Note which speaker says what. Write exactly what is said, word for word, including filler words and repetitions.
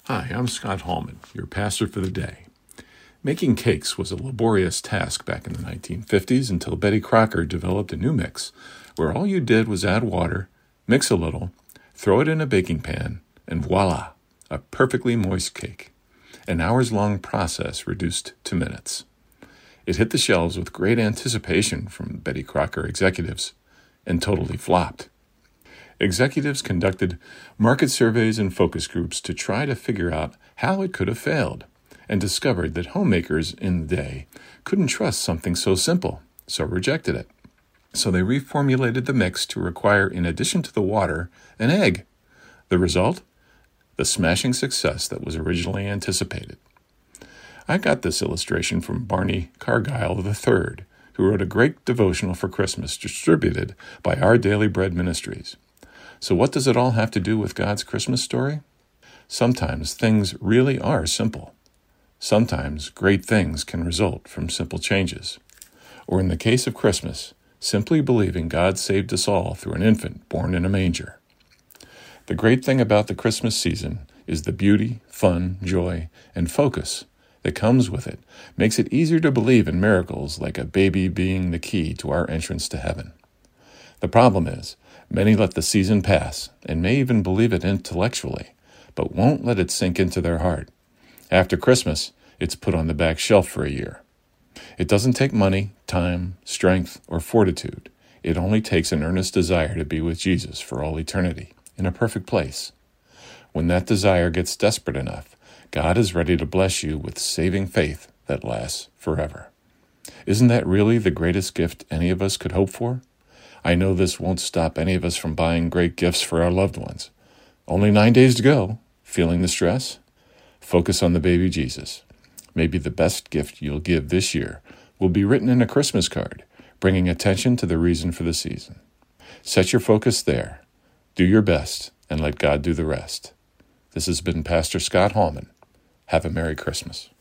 Speaker 1: Hi, I'm Scott Hallman, your pastor for the day. Making cakes was a laborious task back in the nineteen fifties until Betty Crocker developed a new mix where all you did was add water, mix a little, throw it in a baking pan, and voila, a perfectly moist cake. An hours-long process reduced to minutes. It hit the shelves with great anticipation from Betty Crocker executives and totally flopped. Executives conducted market surveys and focus groups to try to figure out how it could have failed, and discovered that homemakers in the day couldn't trust something so simple, so rejected it. So they reformulated the mix to require, in addition to the water, an egg. The result? The smashing success that was originally anticipated. I got this illustration from Barney Cargyle the third, who wrote a great devotional for Christmas distributed by Our Daily Bread Ministries. So what does it all have to do with God's Christmas story? Sometimes things really are simple. Sometimes great things can result from simple changes. Or in the case of Christmas, simply believing God saved us all through an infant born in a manger. The great thing about the Christmas season is the beauty, fun, joy, and focus that comes with it makes it easier to believe in miracles like a baby being the key to our entrance to heaven. The problem is, many let the season pass and may even believe it intellectually, but won't let it sink into their heart. After Christmas, it's put on the back shelf for a year. It doesn't take money, time, strength, or fortitude. It only takes an earnest desire to be with Jesus for all eternity, in a perfect place. When that desire gets desperate enough, God is ready to bless you with saving faith that lasts forever. Isn't that really the greatest gift any of us could hope for? I know this won't stop any of us from buying great gifts for our loved ones. Only nine days to go. Feeling the stress? Focus on the baby Jesus. Maybe the best gift you'll give this year will be written in a Christmas card, bringing attention to the reason for the season. Set your focus there. Do your best, and let God do the rest. This has been Pastor Scott Hallman. Have a Merry Christmas.